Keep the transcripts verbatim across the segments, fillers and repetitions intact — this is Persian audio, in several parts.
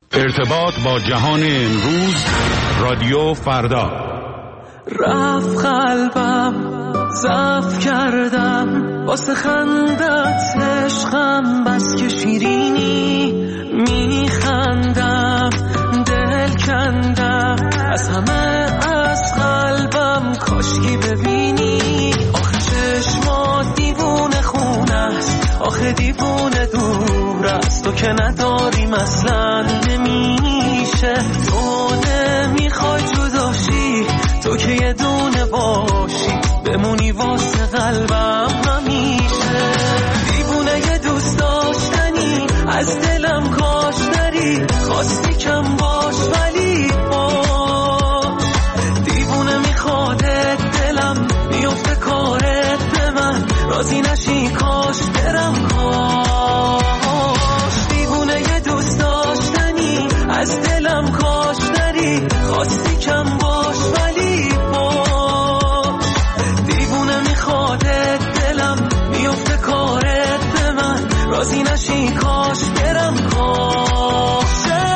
ارتباط با جهان امروز، رادیو فردا. رفت قلبم ضعف کردم واسه خندت عشقم، بس که شیرینی میخندم، دل کندم از همه از قلبم، کاشکی ببینی آخه چشمات دیوونه خونه است، آخه دیوونه دور است، تو که نداریم اصلا نمیشه، تو نمیخوای جداشی، تو که یه دونه باشی بمونی واسه قلبم همیشه، دیوونه یه دوست داشتنی از دلم کاش نری، خواستی کم باش ولی باش، دیوونه میخوادت دلم میفته کارت به من، راضی نشی کاش برم کاش، دیوونه یه دوست داشتنی از دلم کاش نری، خواستی کم باش ولی باش، دیوونه میخوادت دلم میفته کارت به من، راضی نشی کاش برم کاش.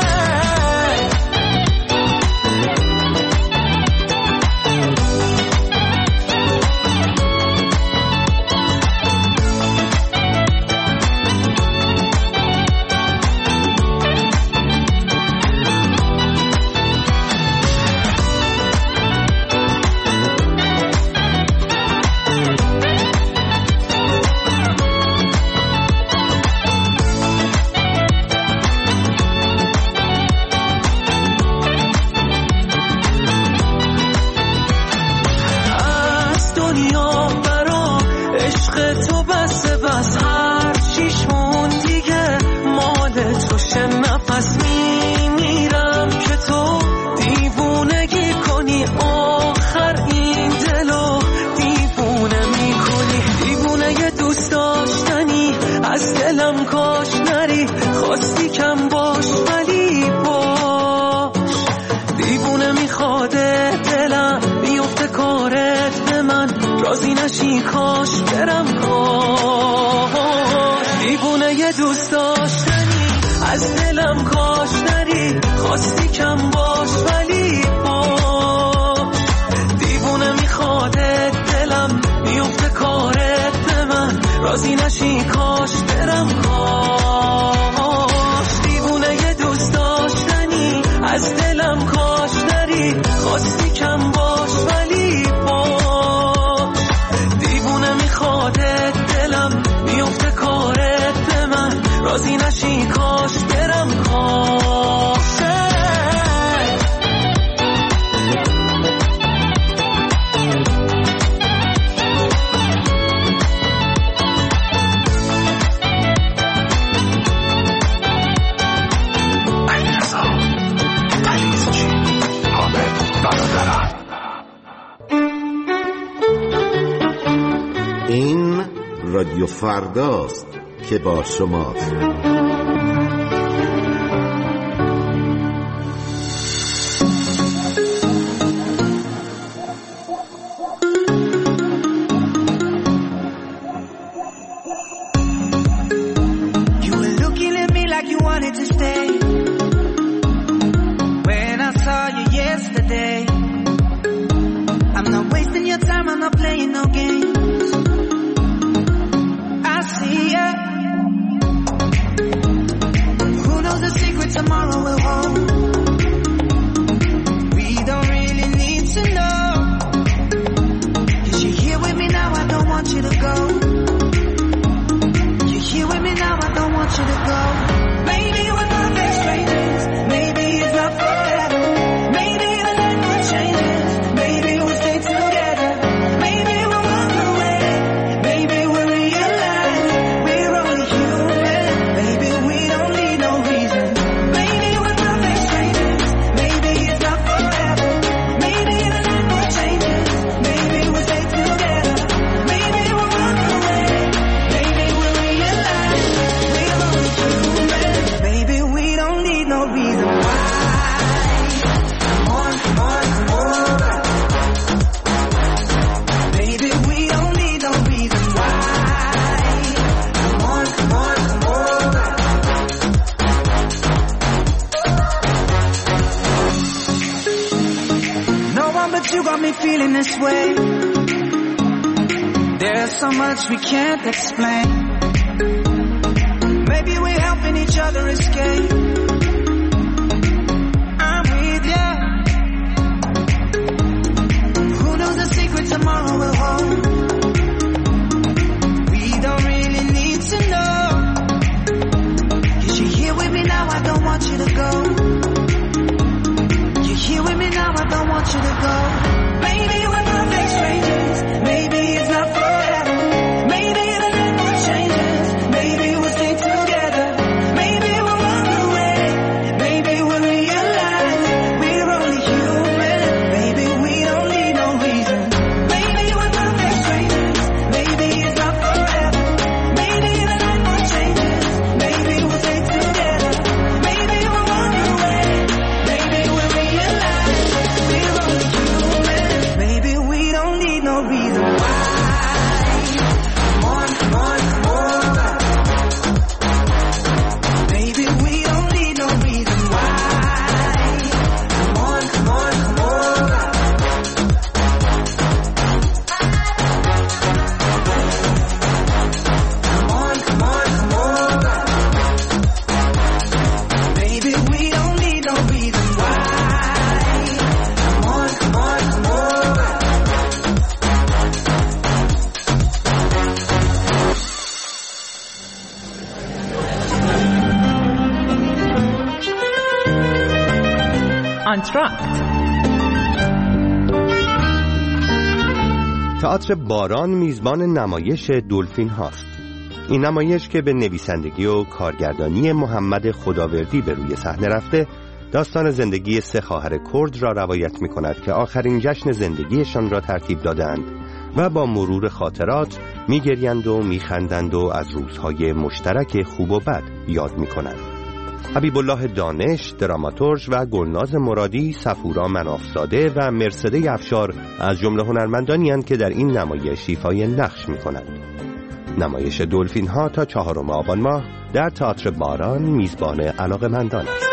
راضی نشی کاش برم کاش، دیوونه یه دوست داشتنی از دلم کاش نری، خواستی کم باش ولی باش، دیوونه میخوادت دلم میفته کارت به من، راضی نشی کاش برم کاش، دیوونه یه دوست داشتنی از دلم کاش نری، خواستی کم باش ولی باش، دیوونه میخوادت دلم میفته کارت به من، راضی نشی کاش برم کاش. این رادیو فرداست که با شماست. You were looking at me like you wanted to stay. When I saw you yesterday, I'm not wasting your time, I'm not playing no games. I see ya. got me feeling this way. There's so much we can't explain. Maybe we're helping each other escape. I'm with ya. Who knows the secret tomorrow will hold? We don't really need to know. Cause you're here with me now, I don't want you to go. You're here with me now, I don't want you to go. Maybe we're perfect strangers. Maybe it's not forever. Maybe the night will changes. Maybe we'll stay together. Maybe we'll walk away. Maybe we'll realize we're only human. Maybe we don't need no reason. Maybe we're perfect strangers. Maybe it's not forever. Maybe the night will changes. Maybe we'll stay together. Maybe we'll walk away. Maybe we'll realize we're only human. Maybe we don't need no reason why. Come on, come on, come over. Maybe we don't need no reason why. Come on, come on, come over. Come on, come on, come over. Maybe we don't need no reason why. Come on, come on, come over. آنتراکت. تئاتر باران میزبان نمایش دلفین هاست. این نمایش که به نویسندگی و کارگردانی محمد خداوردی به روی صحنه رفته، داستان زندگی سه خواهر کرد را روایت می کند که آخرین جشن زندگیشان را ترتیب دادند و با مرور خاطرات می گریند و می خندند و از روزهای مشترک خوب و بد یاد می کنند. حبیب الله دانش دراماتورگ و گلناز مرادی، صفورا منافزاده و مرسده افشار از جمله هنرمندانی اند که در این نمایش ایفای نقش می کنند. نمایش دلفین ها تا چهارم آبان ماه در تئاتر باران میزبان علاقه‌مندان است.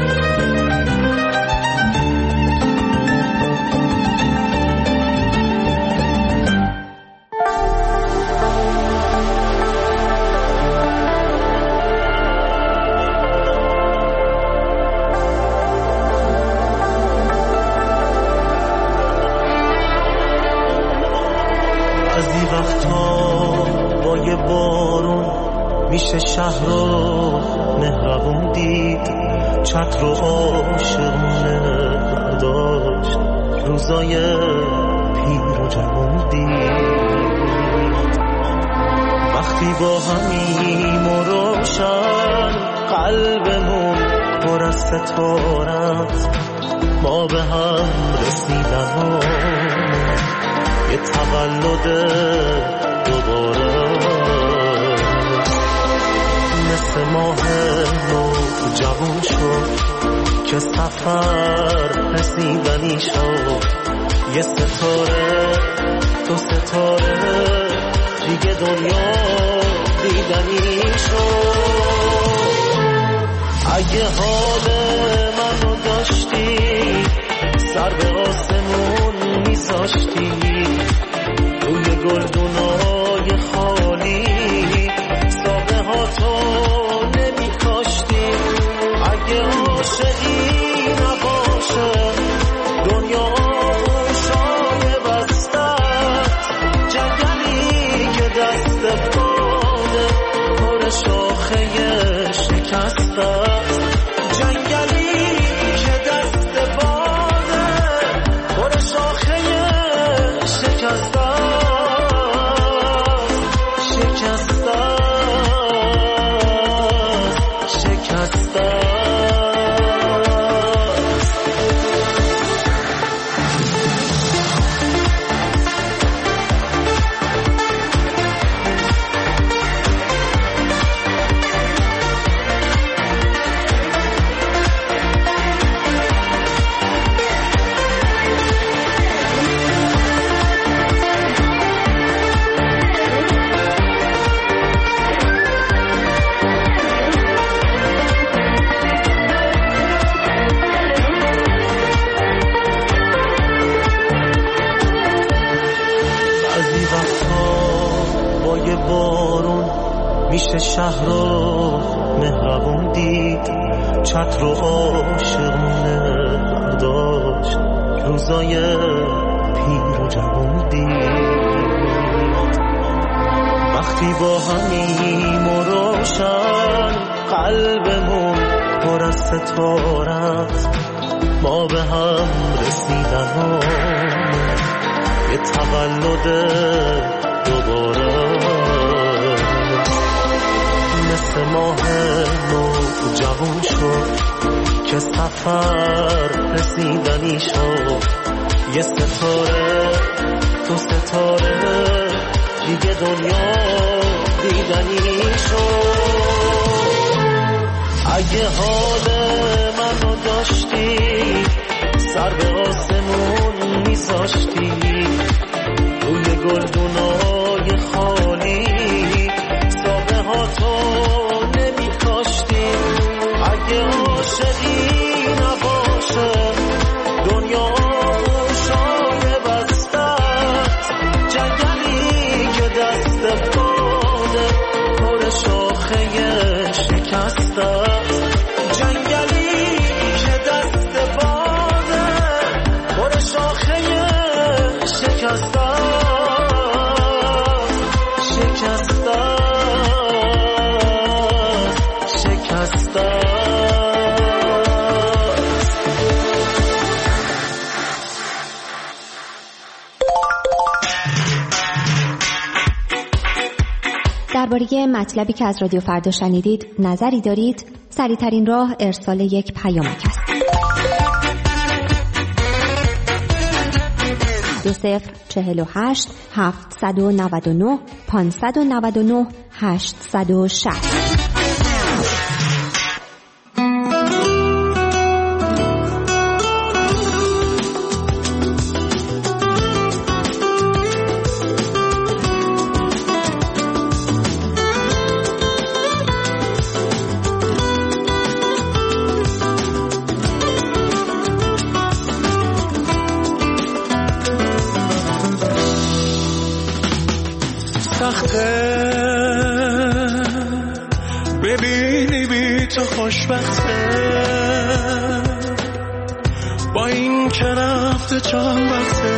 میشه شهر رو مهربون دید، چتر رو عاشقونه برداشت، روزای پیر و جوون دید. وقتی با همیم و روشن قلبمون پر از ستارت، ما به هم رسیدن یه تولد دوباره مثل ماه نو جوان شد که سفر رسیدنی شد. یه ستاره دو ستاره دیگه دنیا دیدنی شد. اگه حال منو داشتی سر به آسمون میذاشتی، روی گلدونای خالی ساقه ها تو نمی کاشتی. اگه عاشقی نباشه دنیا گوشای بستت، جنگلی که دست باده پر شاخه شکستت، جنگلی که دست باده پر شاخه شکستت. چتر و عاشقونه برداشت روزای پیر و جوان دید وقتی با همیم و روشن قلبمون پر از ستارت ما به هم رسیدن ها یه تولد دوباره مثل ماه نو جوان شد که سفر رسیدنی شد یه ستاره تو ستاره دیگه دنیا دیدنی شد اگه حال منو داشتی سر به آسمون میذاشتی روی گلدونای خالی ساقه ها تو نمی کاشتی اگه عاشقی نباشه دنیا موشای بستت جنگلی که دست باده پر شاخه شکسته جنگلی که دست باده پر شاخه شکسته شکسته شکسته درباره مطلبی که از رادیو فردا شنیدید نظری دارید؟ سریع‌ترین راه ارسال یک پیامک است. دو صفر چهل و هشت هفتصد و نود و نه پانصد و نود و نه هشتصد و شصت. ببینی بی تو خوشبخته با این که رفته چند وقته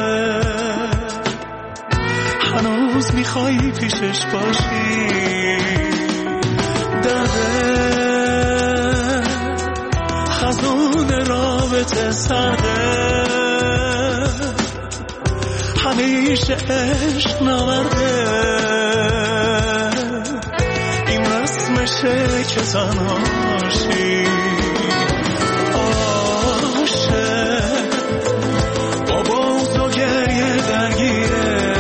هنوز میخوایی پیشش باشی درده خزون رابطه سرده همیشه عشق نورده این رسمشه که تنهاشی عاشق با بغض و گریه درگیره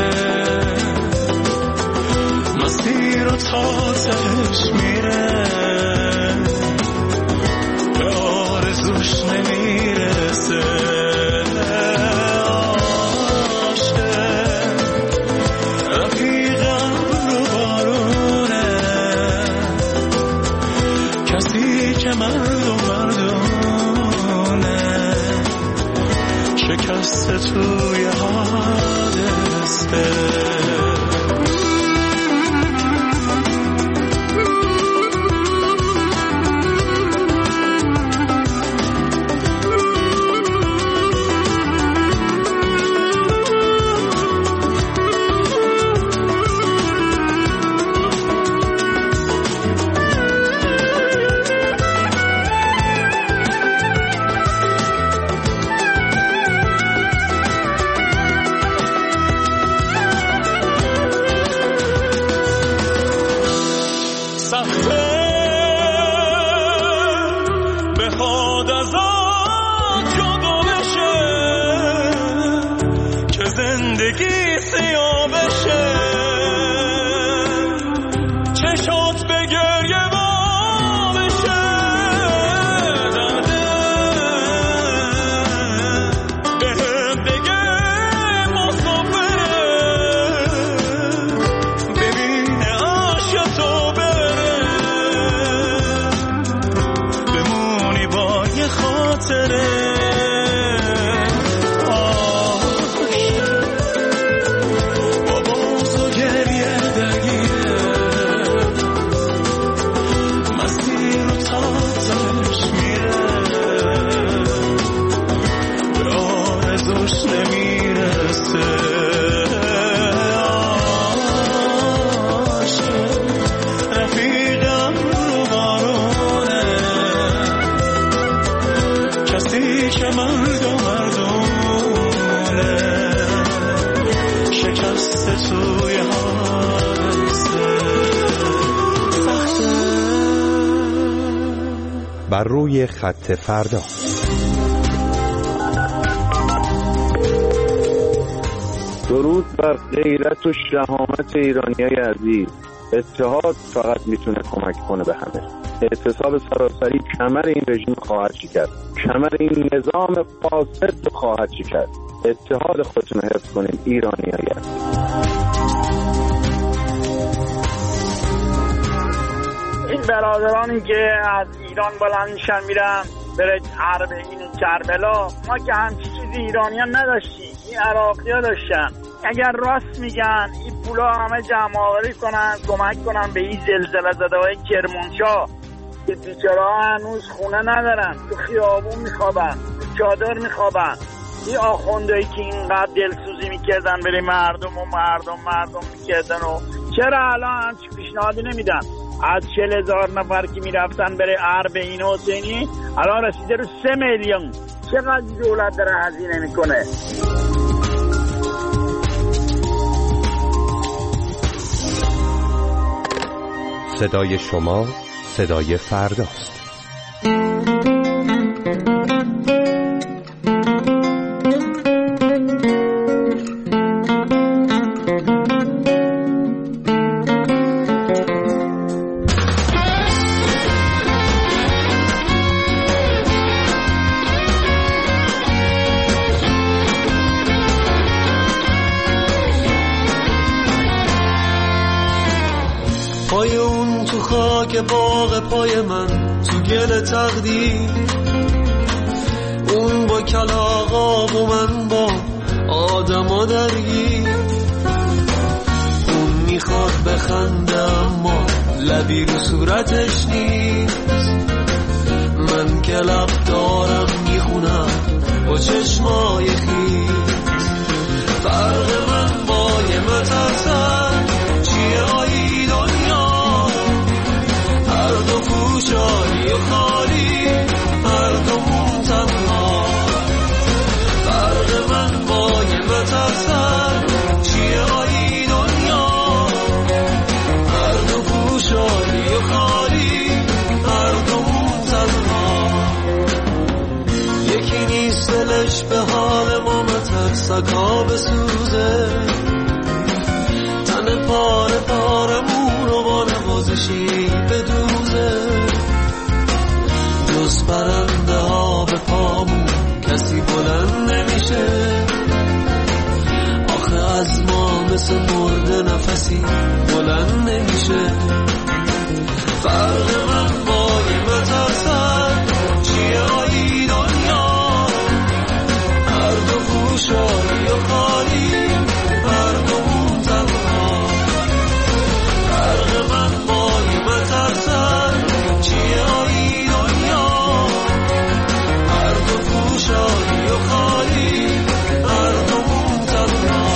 مسیر و تا تهش میره به آرزوش نمیرسه مردم مردونه شکسته توی حادثه زندگی سیاه بشه چشات به گریه وا بشه درده بهم بگه مسافره ببینه عاشقتو بره بمونی با یه خاطره بر روی خط فردا. درود بر غیرت و شهامت ایرانیای عزیز. اتحاد فقط میتونه کمک کنه به همه. اعتصاب سراسری کمر این رژیم خواهد شکست، کمر این نظام فاسد خواهد شکست. اتحاد خودتون رو حفظ کنید ایرانیای عزیز. این برادرانی که از ایران بلند میشن میرن بره اربعین کربلا، ما که همچی چیزی ایرانیان نداشتیم، این عراقی ها داشتن. اگر راست میگن این پولا همه جمع آوری کنن کمک کنن به این زلزله زده های کرمانشاه که بیچاره ها هنوز خونه ندارن، تو خیابون میخوابن، تو چادر میخوابن. این آخوندهایی که اینقدر دلسوزی میکردن برای مردم و مردم مردم میکردن و چرا الان همچی پیشنهادی نمیدن؟ از چهل هزار نفر که میرفتن برای اربعین حسینی الان رسیده رو سه میلیون. چقدر دولت داره هزینه میکنه؟ صدای شما صدای فرداست. پای اون تو خاک باغ پای من تو گل تقدیر، اون با کلاغا و من با آدما درگیر. اون میخواد بخنده اما لبی رو صورتش نیست، من که لب دارم میخونم با چشمای خیز. فرق من با یه مترسن چیه آیی دنیا، هر دو پوشانی و خالی، هر دومون تنها. فرق من با یه مترسن چیه آیی دنیا، هر دو پوشانی و خالی، هر دومون تنها. یکی نیست دلش به حال ما مترسکا بسوزه، تن پاره پارمون رو با نوازشی بدوزه. جز پرنده ها به پامون کسی بلند نمیشه، آخه از ما مثل مرده نفسی بلند نمیشه. فرق من با یه مترسن چیه آیی دنیا، هر دو پوشانی و خالی، هر دومون تنها. فرق من با یه مترسن چیه آیی دنیا، هر دو پوشانی و خالی، هر دومون تنها.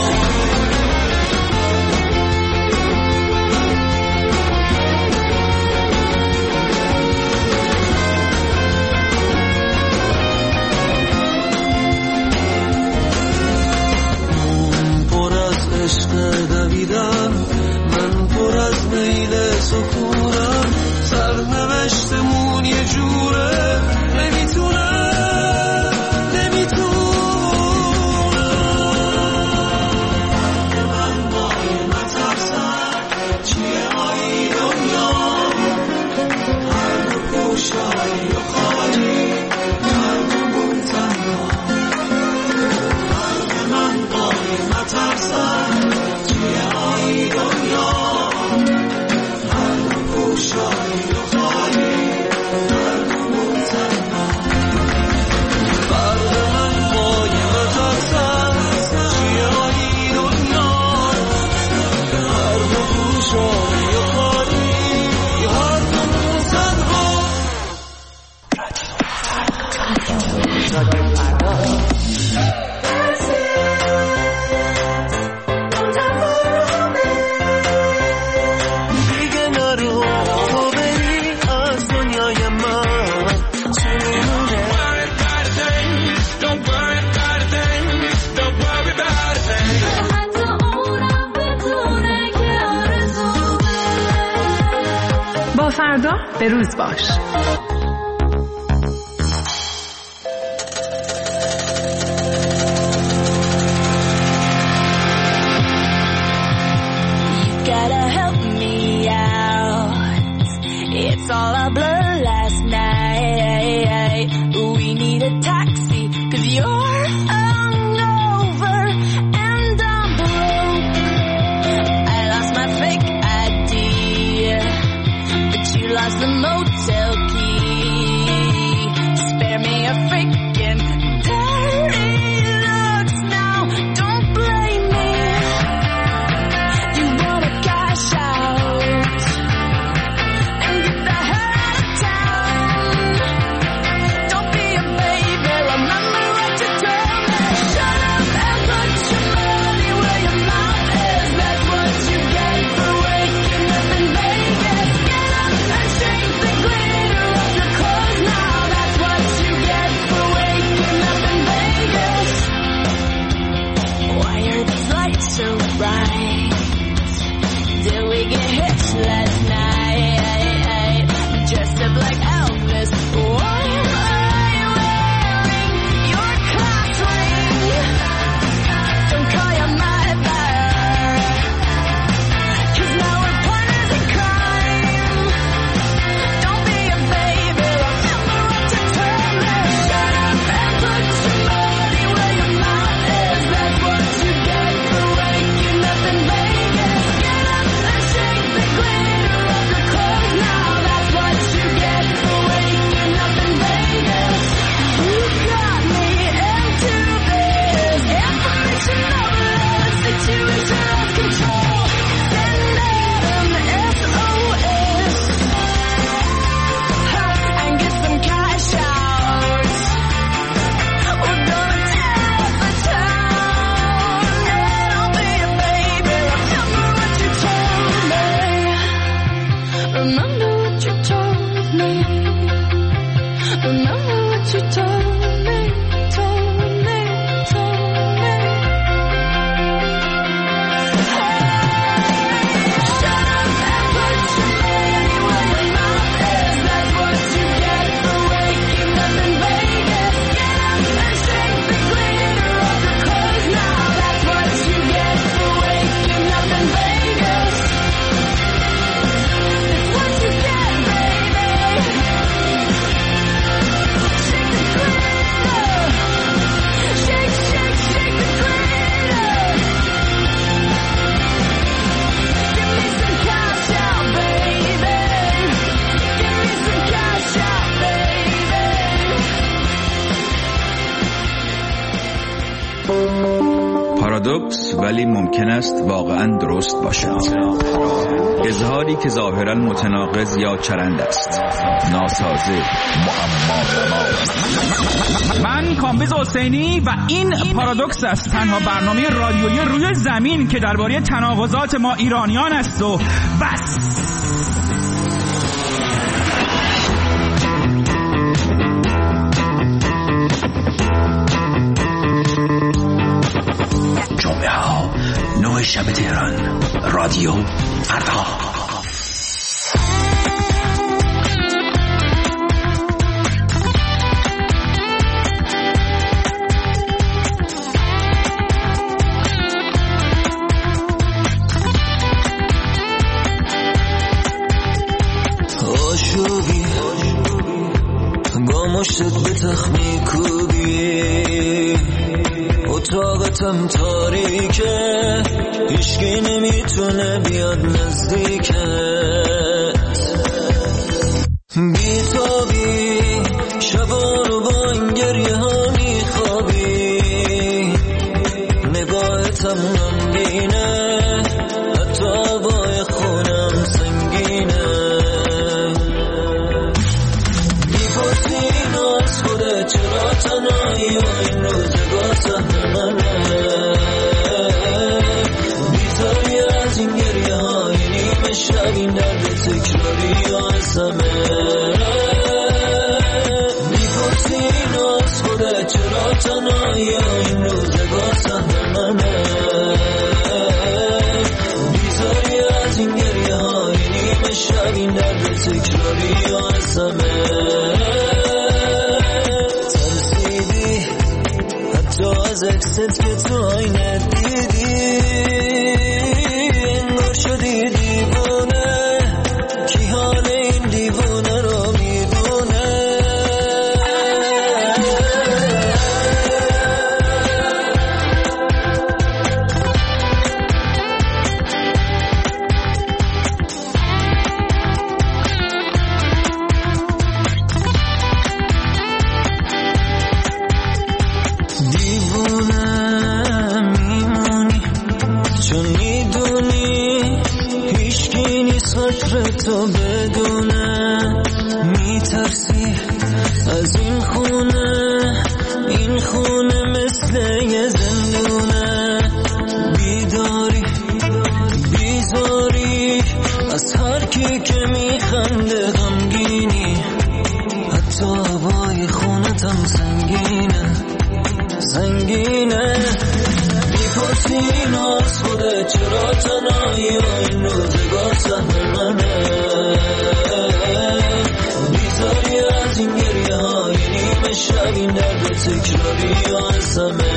عشق دویدن، من پر از میل سکونم، سرنوشتمون یه جوره نمیتونه نمیتونه. من با یه مترسن چیه آیی دنیا، هر دو پوشانی و خالی، هر دومون تنها. من با یه مترسن چیه آیی دنیا، هر دو پوشانی و خالی، هر دومون تنها. فرق من با یه مترسن چیه آیی دنیا، هر دو پوشانی و خالی، هر دومون تنها. فردا به روز باش. remember what you told me, told me, told me. Shut up and put your money where your mouth is. That's what you get for waking up in Vegas. Get up and shake the glitter off your clothes now. That's what you get for waking up in Vegas. It's what you get, baby. Shake the glitter. Shake, shake, shake the glitter. Give me some cash out, baby. Give me some cash out, baby. پارادوکس ولی ممکن است واقعا درست باشد. اظهاری که ظاهرا متناقض یا چرند است، ناسازه، معما. من کامبیز حسینی و این پارادوکس است، تنها برنامه رادیویی روی زمین که درباره تناقضات ما ایرانیان است و بس. جمعه ها نه شب تهران، رادیو فردا. آشوبی با مشتت به تخمی کوبی، اتاقتم تاریکه، هیچکی نمیتونه بیاد نزدیکت. بیتابی شبا رو با این گریه ها میخوابی، نگاهتم نمگینه، حتی با خونم سنگینه. میپرسی اینو از خودت چرا تنهایی و این روزگار سهم منه، بیزاری از این گریه های نیمه شب، این درد تکراری و عزمه. میپرسی اینو از خودت چرا تنهایی و این روزگار سهم منه، بیزاری از این گریه های نیمه شب، این درد تکراری و عزمه. ترسیدی حتی از اکست که تو آینه دیدی، انگار شدی دیوانه، کی حال این دیوانه رو میدونه. تو بدونه میترسی از این خونه، این خونه مثل یه زندونه. بیداری بیزاری از هر کی که میخنده غمگینی، حتی هوای خونتم سنگینه سنگینه. میپرسی اینو از خودت چرا تنهایی و این روزگار سهم منه، بیزاری از این گریه های نیمه شب، این درد تکراری و عزمه.